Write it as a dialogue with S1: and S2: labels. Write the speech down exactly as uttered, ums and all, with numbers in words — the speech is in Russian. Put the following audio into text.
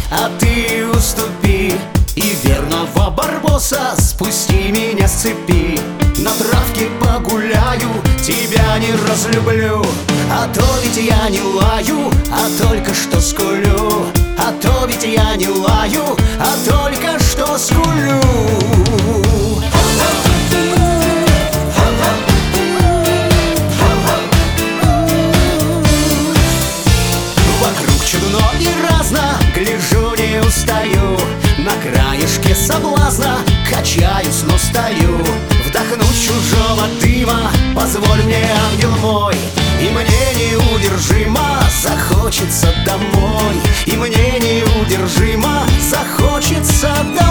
S1: а ты уступи. И верного Барбоса спусти меня с цепи. На травке погуляю, тебя не разлюблю. А то ведь я не лаю, а только что скулю. А то ведь я не лаю, а только что скулю. Вокруг чудно и разно, гляжу, не устаю. На краешке соблазна качаюсь, но стою. Вдохнуть чужого дыма позволь мне, ангел мой. И мне неудержимо захочется домой. И мне неудержимо захочется домой.